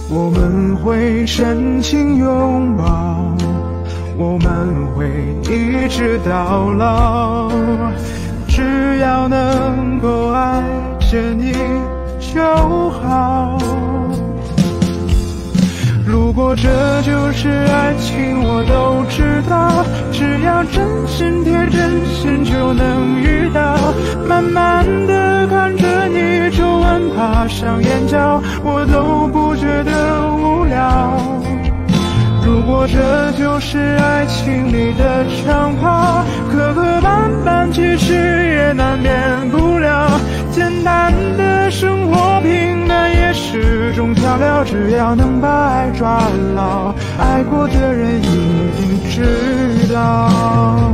我们会深情拥抱，我们会一直到老，只要能够爱着你就好。如果这就是爱情，我都知道，只要真心贴真心就能遇到。慢慢地看着你皱纹爬上眼角，我都不觉得无聊。如果这就是爱情里的长跑，磕磕绊绊其实也难免不了。简单的生活平淡也是种调料，只要能把爱抓牢，爱过的人一定知道。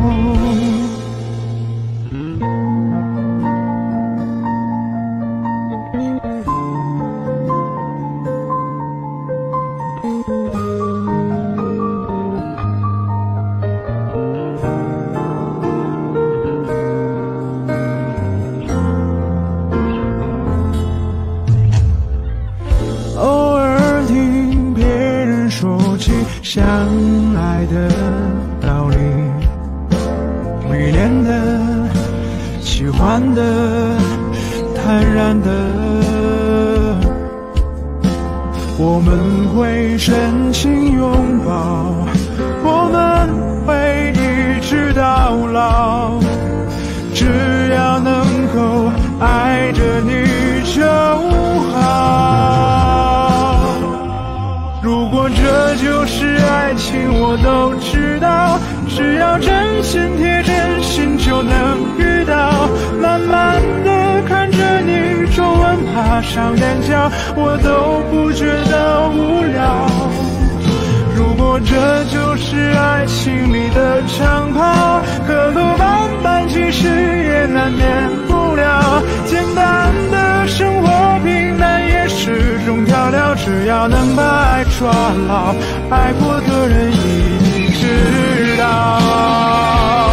相爱的道理，迷恋的、喜欢的、坦然的，我们会深情拥抱，我们会一直到老，只要能够爱着你就好。如果这就是爱情，我都知道，只要真心贴真心就能遇到。慢慢地看着你皱纹爬上眼角，我都不觉得无聊。如果这就是爱情里的长跑，磕磕绊绊其实也难免不了。简单的生活平淡也是种调料，只要能把爱抓牢，爱过的人一定知道。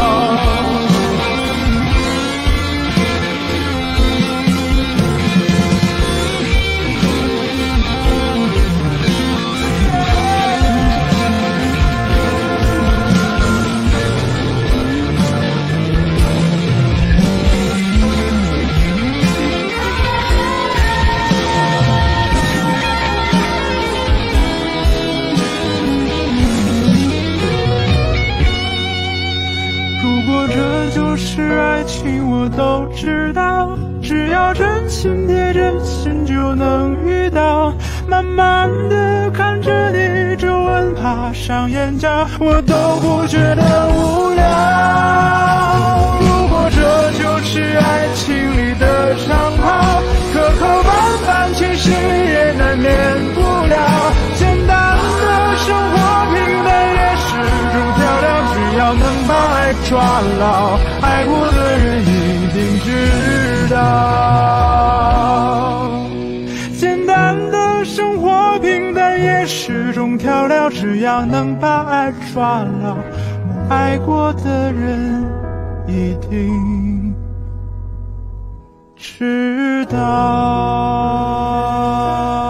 是爱情，我都知道，只要真心贴真心就能遇到。慢慢地看着你皱纹爬上眼角，我都不觉得无聊。如果这就是爱情里的长跑，磕磕绊绊其实也难免不了。简单的生活平淡也是种调料，只要能把爱抓牢，爱过的人一定知道。简单的生活平淡也是种调料，只要能把爱抓牢，爱过的人一定知道。